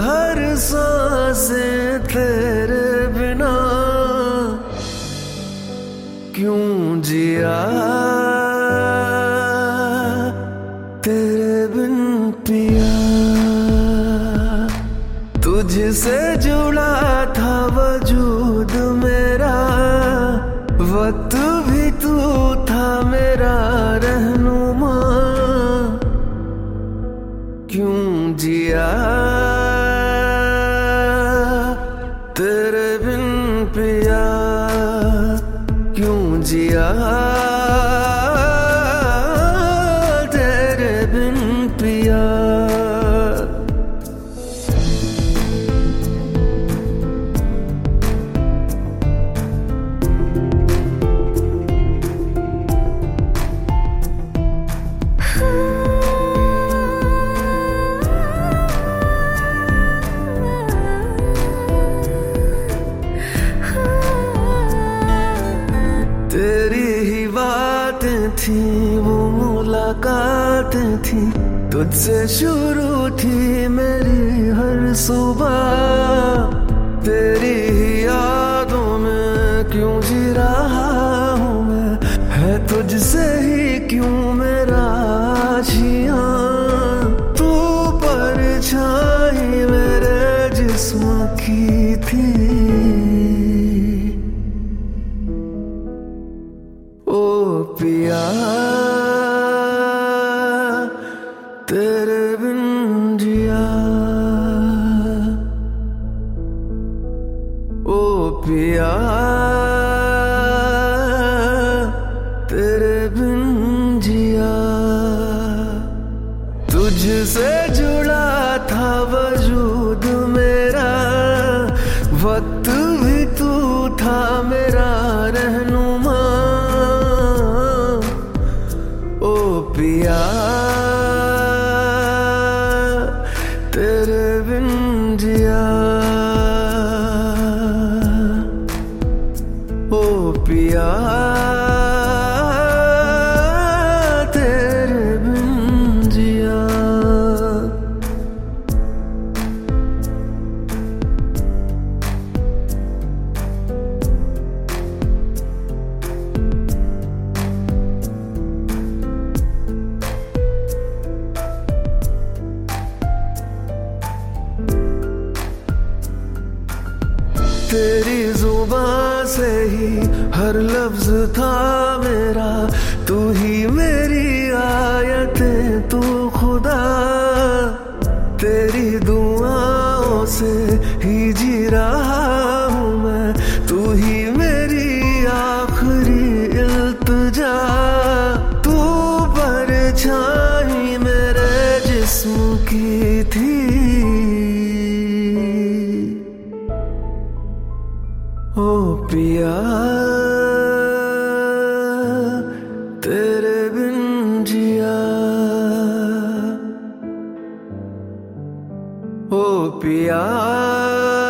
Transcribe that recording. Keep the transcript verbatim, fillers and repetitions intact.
हर सांसें तेरे बिना क्यों जिया, तेरे बिन पिया। तुझसे जुड़ा था वजूद मेरा, वक्त भी तू था मेरा रहनुमा, क्यों जिया, तेरे बिन पिया, क्यों जिया, तेरे बिन पिया। तेरी ही बातें थी, वो मुलाकातें थी, तुझसे शुरू थी मेरी हर सुबह। तेरी ही यादों में क्यों जी रहा हूँ मैं, है तुझसे ही क्यों मेरा आशियाँ। तू परछाई मेरे जिस्म की थी, ओ पिया, तेरे बिन जिया, ओ पिया, तेरे बिन जिया। तुझसे जुड़ा था वजूद मेरा, वक्त भी तू था मेरा रहनुमा, ओ पिया, तेरे बिन जिया, ओ पिया, तेरे बिन जिया। तेरी जुबां से ही हर लफ्ज था मेरा, तू ही मेरी आयतें, तू खुदा। तेरी दुआओं से ही जी रहा हूँ मैं, तू ही मेरी आखिरी इल्तिजा। तू परछाई मेरे जिस्म की थी, ओ पिया, तेरे बिन जिया, ओ पिया।